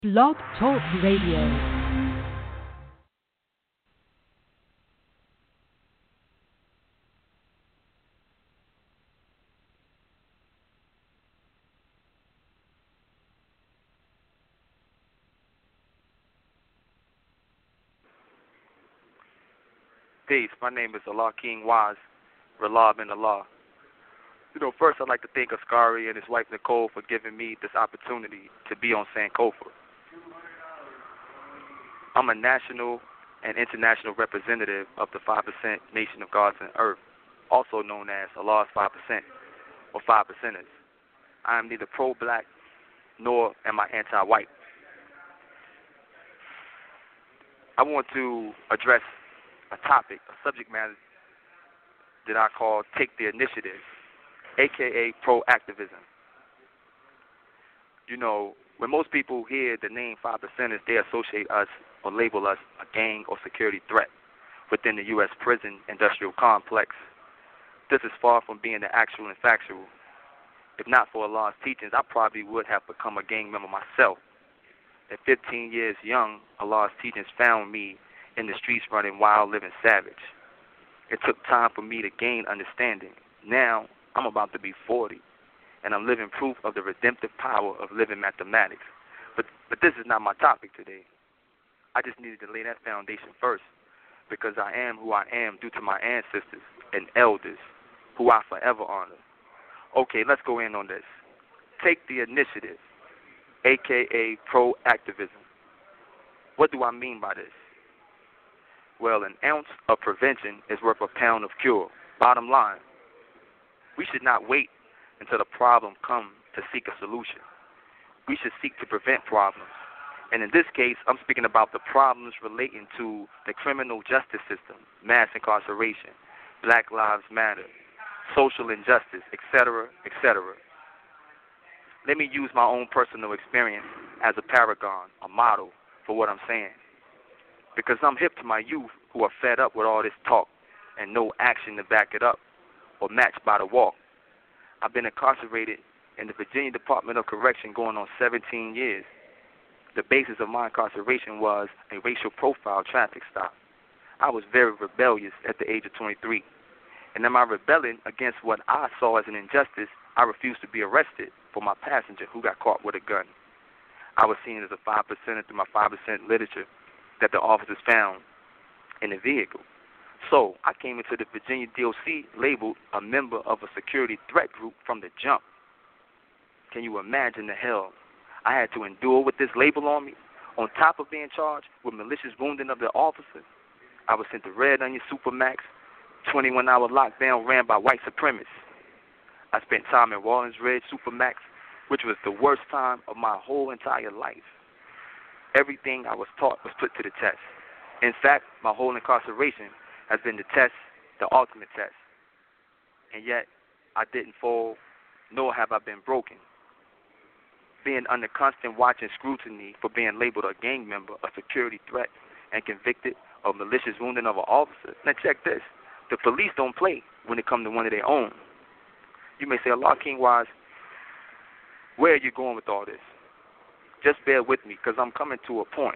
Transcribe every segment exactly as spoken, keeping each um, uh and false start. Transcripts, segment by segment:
Blog Talk Radio. Peace. My name is Allah King Waz, Relab in Allah. You know, first I'd like to thank Askari and his wife Nicole for giving me this opportunity to be on Sankofa. I'm a national and international representative of the five percent Nation of Gods and Earth, also known as Allah's five percent or five percenters. I am neither pro-black nor am I anti-white. I want to address a topic, a subject matter that I call Take the Initiative, a k a pro-activism. You know, when most people hear the name five percenters, they associate us or label us a gang or security threat within the U S prison industrial complex. This is far from being the actual and factual. If not for Allah's teachings, I probably would have become a gang member myself. At fifteen years young, Allah's teachings found me in the streets running wild, living savage. It took time for me to gain understanding. Now, I'm about to be forty, and I'm living proof of the redemptive power of living mathematics. But but this is not my topic today. I just needed to lay that foundation first, because I am who I am due to my ancestors and elders, who I forever honor. Okay, let's go in on this. Take the initiative, a k a pro-activism. What do I mean by this? Well, an ounce of prevention is worth a pound of cure. Bottom line, we should not wait until the problem comes to seek a solution. We should seek to prevent problems. And in this case, I'm speaking about the problems relating to the criminal justice system, mass incarceration, Black Lives Matter, social injustice, et cetera, et cetera. Let me use my own personal experience as a paragon, a model for what I'm saying. Because I'm hip to my youth who are fed up with all this talk and no action to back it up or match by the walk. I've been incarcerated in the Virginia Department of Correction going on seventeen years. The basis of my incarceration was a racial profile traffic stop. I was very rebellious at the age of twenty-three. And in my rebellion against what I saw as an injustice, I refused to be arrested for my passenger who got caught with a gun. I was seen as a five percenter through my five percent literature that the officers found in the vehicle. So I came into the Virginia D O C labeled a member of a security threat group from the jump. Can you imagine the hell I had to endure with this label on me? On top of being charged with malicious wounding of the officer, I was sent to Red Onion Supermax, twenty-one hour lockdown ran by white supremacists. I spent time in Rawlins Red Supermax, which was the worst time of my whole entire life. Everything I was taught was put to the test. In fact, my whole incarceration has been the test, the ultimate test. And yet, I didn't fall, nor have I been broken. Being under constant watch and scrutiny for being labeled a gang member, a security threat, and convicted of malicious wounding of an officer. Now check this. The police don't play when it comes to one of their own. You may say, Allah King Wise, where are you going with all this? Just bear with me, because I'm coming to a point,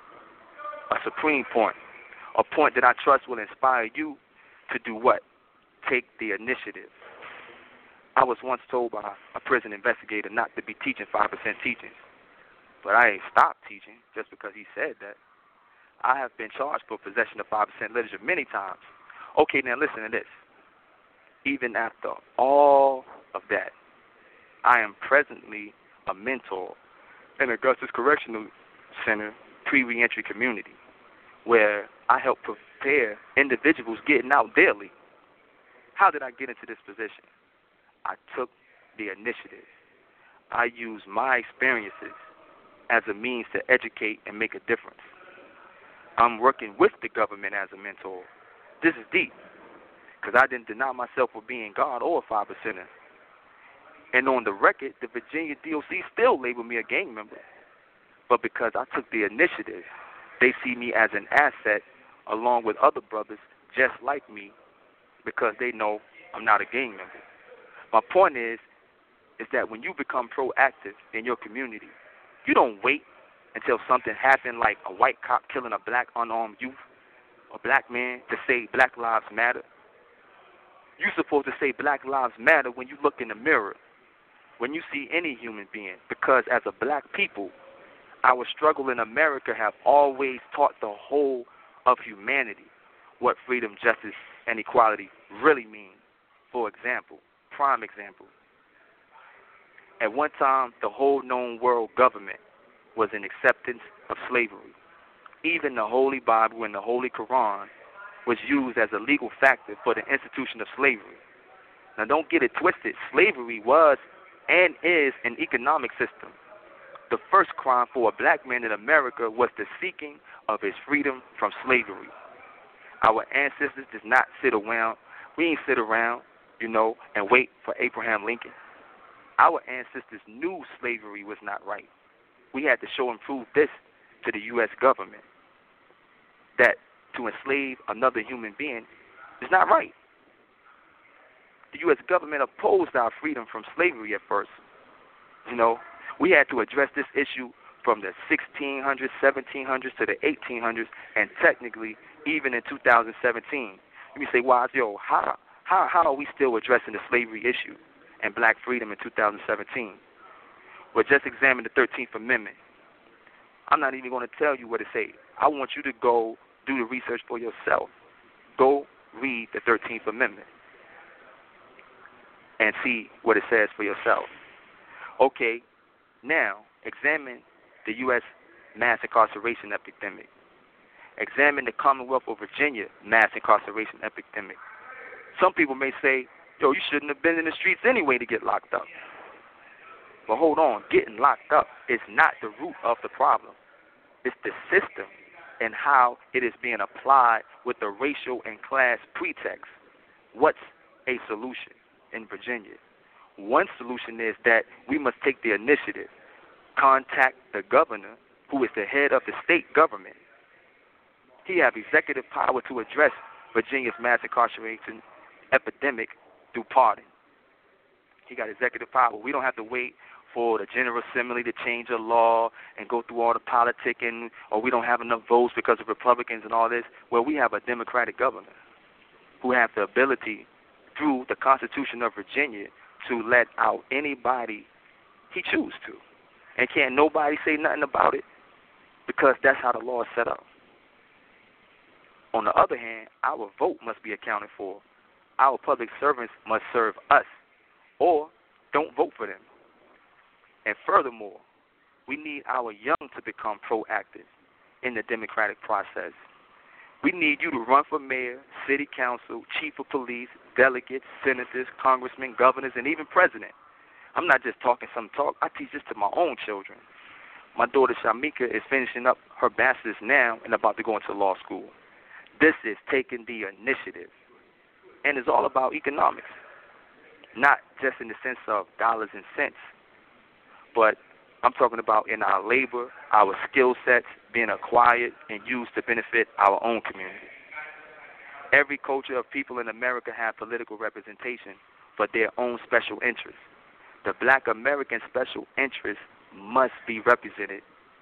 a supreme point, a point that I trust will inspire you to do what? Take the initiative. I was once told by a prison investigator not to be teaching five percent teachings, but I ain't stopped teaching just because he said that. I have been charged for possession of five percent literature many times. Okay, now listen to this. Even after all of that, I am presently a mentor in Augustus Correctional Center pre-reentry community, where I help prepare individuals getting out daily. How did I get into this position? I took the initiative. I used my experiences as a means to educate and make a difference. I'm working with the government as a mentor. This is deep, because I didn't deny myself for being God or a five percenter. And on the record, the Virginia D O C still labeled me a gang member. But because I took the initiative, they see me as an asset along with other brothers just like me, because they know I'm not a gang member. My point is, is that when you become proactive in your community, you don't wait until something happened like a white cop killing a black unarmed youth, a black man, to say Black Lives Matter. You're supposed to say Black Lives Matter when you look in the mirror, when you see any human being, because as a black people, our struggle in America have always taught the whole of humanity what freedom, justice, and equality really mean. For example, prime example, at one time, the whole known world government was an acceptance of slavery. Even the Holy Bible and the Holy Quran was used as a legal factor for the institution of slavery. Now, don't get it twisted. Slavery was and is an economic system. The first crime for a black man in America was the seeking of his freedom from slavery. Our ancestors did not sit around. We ain't sit around, you know, and wait for Abraham Lincoln. Our ancestors knew slavery was not right. We had to show and prove this to the U S government, that to enslave another human being is not right. The U S government opposed our freedom from slavery at first. You know, we had to address this issue from the sixteen hundreds, seventeen hundreds to the eighteen hundreds, and technically even in two thousand seventeen. You may say, "Why, yo, how how how are we still addressing the slavery issue and black freedom in two thousand seventeen?" Well, just examine the thirteenth Amendment. I'm not even going to tell you what it says. I want you to go do the research for yourself. Go read the thirteenth Amendment and see what it says for yourself. Okay, now examine the U S mass incarceration epidemic. Examine the Commonwealth of Virginia mass incarceration epidemic. Some people may say, yo, you shouldn't have been in the streets anyway to get locked up. But hold on, getting locked up is not the root of the problem. It's the system and how it is being applied with the racial and class pretext. What's a solution in Virginia? One solution is that we must take the initiative, contact the governor, who is the head of the state government. He has executive power to address Virginia's mass incarceration epidemic through pardon. He got executive power. We don't have to wait for the General Assembly to change a law and go through all the politicking, or we don't have enough votes because of Republicans and all this. Well, we have a Democratic governor who have the ability, through the Constitution of Virginia, to let out anybody he chooses to. And can't nobody say nothing about it, because that's how the law is set up. On the other hand, our vote must be accounted for. Our public servants must serve us, or don't vote for them. And furthermore, we need our young to become proactive in the democratic process. We need you to run for mayor, city council, chief of police, delegates, senators, congressmen, governors, and even president. I'm not just talking some talk. I teach this to my own children. My daughter Shamika is finishing up her bachelor's now and about to go into law school. This is taking the initiative. And it's all about economics, not just in the sense of dollars and cents, but I'm talking about in our labor, our skill sets being acquired and used to benefit our own community. Every culture of people in America have political representation for their own special interests. The black American special interest must be represented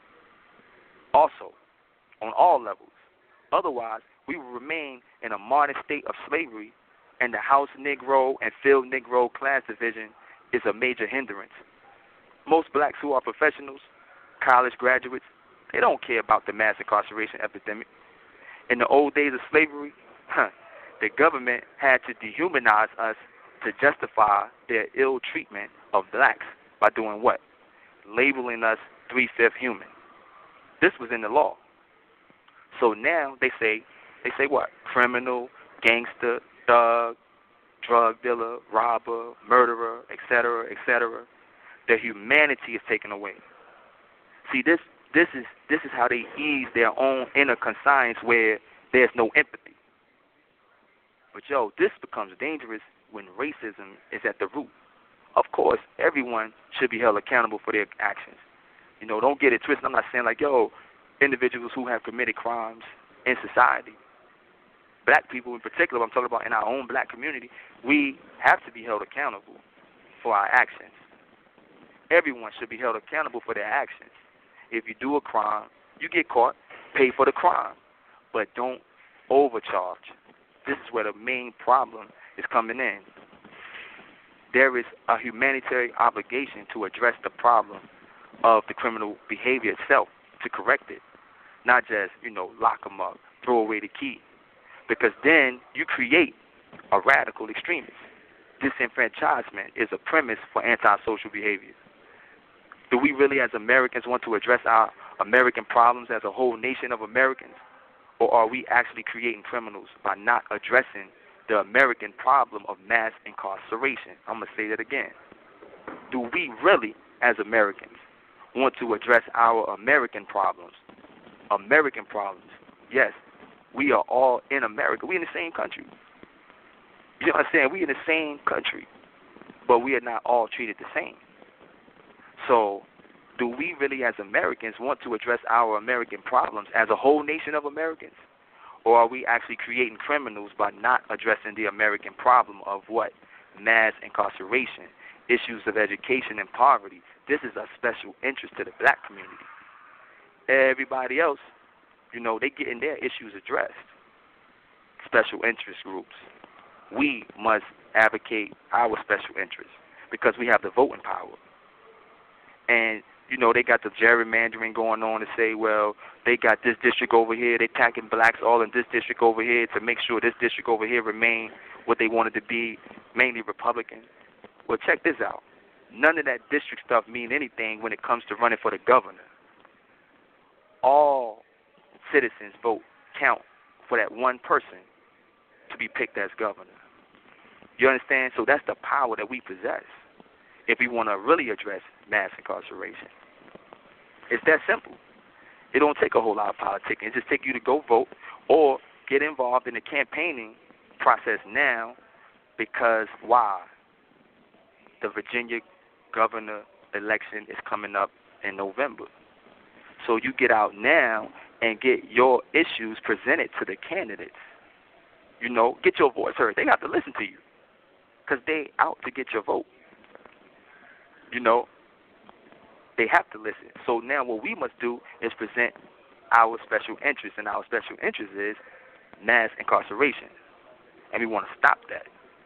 also on all levels. Otherwise, we will remain in a modern state of slavery, and the House Negro and Field Negro class division is a major hindrance. Most blacks who are professionals, college graduates, they don't care about the mass incarceration epidemic. In the old days of slavery, huh, the government had to dehumanize us to justify their ill treatment of blacks by doing what? Labeling us three-fifths human. This was in the law. So now they say, they say what? Criminal, gangster, thug, drug dealer, robber, murderer, et cetera, et cetera. Their humanity is taken away. See, this this is this is how they ease their own inner conscience where there's no empathy. But yo, this becomes dangerous when racism is at the root. Of course, everyone should be held accountable for their actions. You know, don't get it twisted. I'm not saying like, yo, individuals who have committed crimes in society, black people in particular, I'm talking about in our own black community, we have to be held accountable for our actions. Everyone should be held accountable for their actions. if you do a crime, you get caught, pay for the crime, but don't overcharge. This is where the main problem is coming in. There is a humanitarian obligation to address the problem of the criminal behavior itself, to correct it, not just, you know, lock them up, throw away the key, because then you create a radical extremist. Disenfranchisement is a premise for antisocial behavior. Do we really as Americans want to address our American problems as a whole nation of Americans? Or are we actually creating criminals by not addressing the American problem of mass incarceration? I'm going to say that again. Do we really, as Americans, want to address our American problems? American problems. Yes, we are all in America. We're in the same country. You know what I'm saying? We're in the same country, but we are not all treated the same. So, do we really as Americans want to address our American problems as a whole nation of Americans? Or are we actually creating criminals by not addressing the American problem of what? Mass incarceration, issues of education and poverty. This is a special interest to the black community. Everybody else, you know, they getting their issues addressed. Special interest groups. We must advocate our special interests because we have the voting power. And, you know, they got the gerrymandering going on to say, well, they got this district over here, they packing blacks all in this district over here to make sure this district over here remain what they wanted to be, mainly Republican. Well, check this out. None of that district stuff mean anything when it comes to running for the governor. All citizens' vote count for that one person to be picked as governor. You understand? So that's the power that we possess if we want to really address mass incarceration. It's that simple. It don't take a whole lot of politicking. It just takes you to go vote or get involved in the campaigning process now because why? The Virginia governor election is coming up in November. So you get out now and get your issues presented to the candidates. You know, get your voice heard. They got to listen to you because they out to get your vote. You know, they have to listen. So now what we must do is present our special interest, and our special interest is mass incarceration. And we want to stop that.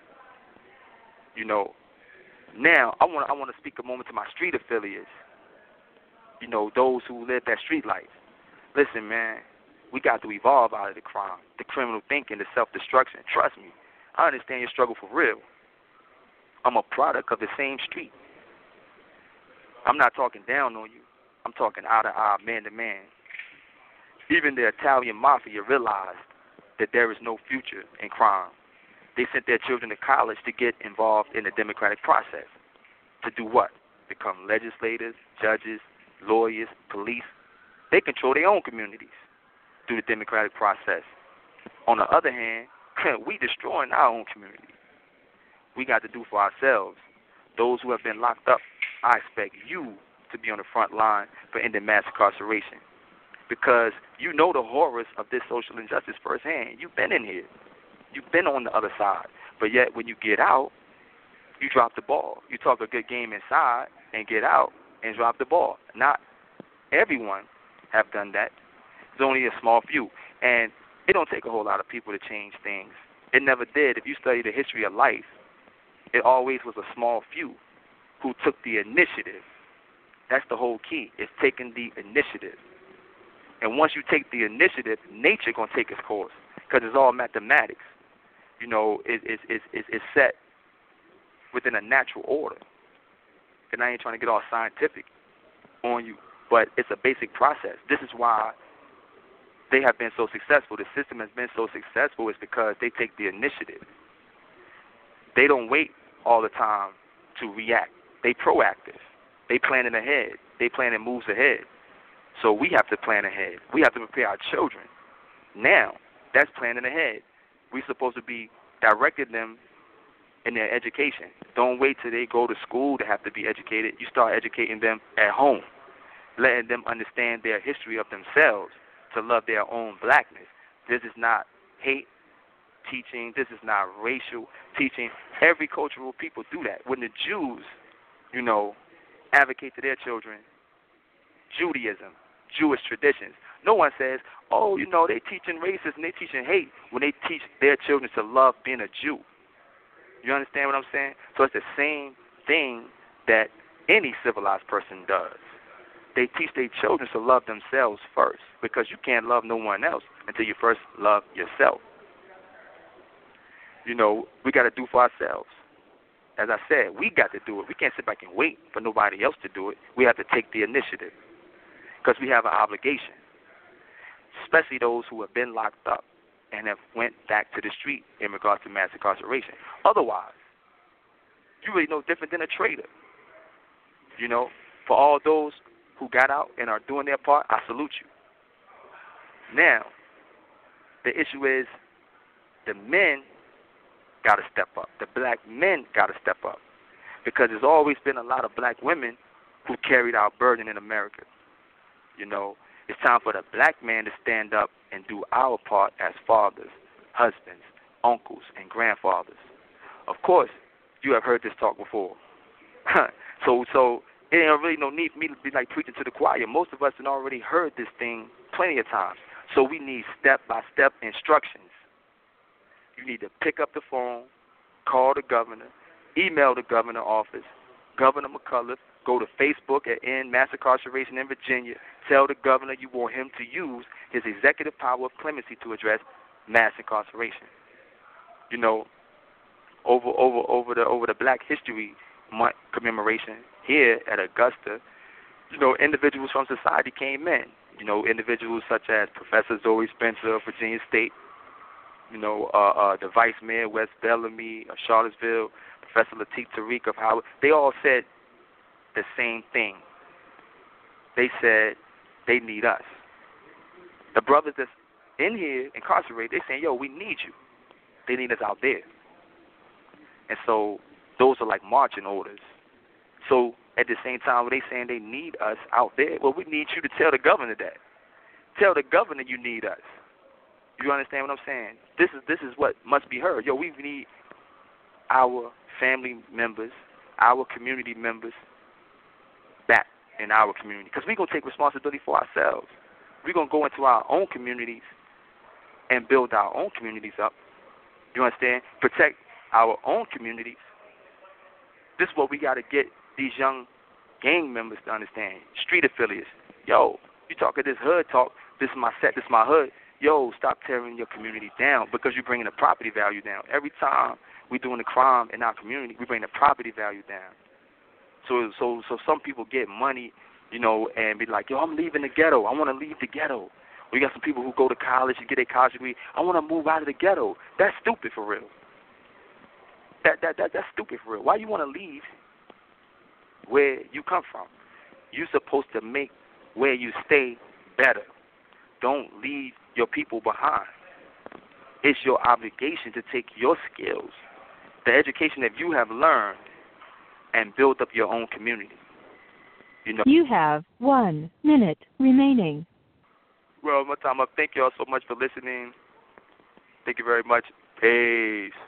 You know, now I want I want to speak a moment to my street affiliates. You know, those who live that street life. Listen, man, we got to evolve out of the crime, the criminal thinking, the self-destruction. Trust me, I understand your struggle for real. I'm a product of the same street. I'm not talking down on you. I'm talking eye to eye, man to man. Even the Italian mafia realized that there is no future in crime. They sent their children to college to get involved in the democratic process. To do what? Become legislators, judges, lawyers, police. They control their own communities through the democratic process. On the other hand, we destroying our own community. We got to do for ourselves. Those who have been locked up, I expect you to be on the front line for ending mass incarceration because you know the horrors of this social injustice firsthand. You've been in here. You've been on the other side. But yet when you get out, you drop the ball. You talk a good game inside and get out and drop the ball. Not everyone have done that. There's only a small few. And it don't take a whole lot of people to change things. It never did. If you study the history of life, it always was a small few who took the initiative. That's the whole key, is taking the initiative. And once you take the initiative, nature going to take its course because it's all mathematics. You know, it, it, it, it, it's set within a natural order. And I ain't trying to get all scientific on you, but it's a basic process. This is why they have been so successful. The system has been so successful is because they take the initiative. They don't wait all the time to react. They proactive. They planning ahead. They planning moves ahead. So we have to plan ahead. We have to prepare our children. Now, that's planning ahead. We're supposed to be directing them in their education. Don't wait till they go to school to have to be educated. You start educating them at home, letting them understand their history of themselves, to love their own blackness. This is not hate teaching. This is not racial teaching. Every cultural people do that. When the Jews, you know, advocate to their children Judaism, Jewish traditions. No one says, oh, you know, they teaching racism and they teaching hate when they teach their children to love being a Jew. You understand what I'm saying? So it's the same thing that any civilized person does. They teach their children to love themselves first, because you can't love no one else until you first love yourself. You know, we got to do for ourselves. As I said, we got to do it. We can't sit back and wait for nobody else to do it. We have to take the initiative because we have an obligation, especially those who have been locked up and have went back to the street in regards to mass incarceration. Otherwise, you really no different than a traitor. You know, for all those who got out and are doing their part, I salute you. Now, the issue is the men got to step up. The black men got to step up, because there's always been a lot of black women who carried our burden in America. You know, it's time for the black man to stand up and do our part as fathers, husbands, uncles, and grandfathers. Of course, you have heard this talk before. so, so it ain't really no need for me to be like preaching to the choir. Most of us have already heard this thing plenty of times. So we need step-by-step instructions. You need to pick up the phone, call the governor, email the governor's office, Governor McCullough, go to Facebook at End Mass Incarceration in Virginia, tell the governor you want him to use his executive power of clemency to address mass incarceration. You know, over over over the over the Black History Month commemoration here at Augusta, you know, individuals from society came in. You know, individuals such as Professor Zoe Spencer of Virginia State, you know, uh, uh, the Vice Mayor, Wes Bellamy of Charlottesville, Professor Lateef Tariq of Howard. They all said the same thing. They said they need us. The brothers that's in here incarcerated, they're saying, yo, we need you. They need us out there. And so those are like marching orders. So at the same time, when they saying they need us out there, well, we need you to tell the governor that. Tell the governor you need us. You understand what I'm saying? This is this is what must be heard. Yo, we need our family members, our community members back in our community, because we're going to take responsibility for ourselves. We're going to go into our own communities and build our own communities up. You understand? Protect our own communities. This is what we got to get these young gang members to understand. Street affiliates. Yo, you talking this hood talk. This is my set. This is my hood. Yo, stop tearing your community down, because you're bringing the property value down. Every time we're doing a crime in our community, we bring the property value down. So so, so some people get money, you know, and be like, yo, I'm leaving the ghetto. I want to leave the ghetto. We got some people who go to college and get their college degree. I want to move out of the ghetto. That's stupid for real. That, that, that That's stupid for real. Why you want to leave where you come from? You're supposed to make where you stay better. Don't leave your people behind. It's your obligation to take your skills, the education that you have learned, and build up your own community. You know. You have one minute remaining. Well, my time up. Thank you all so much for listening. Thank you very much. Peace.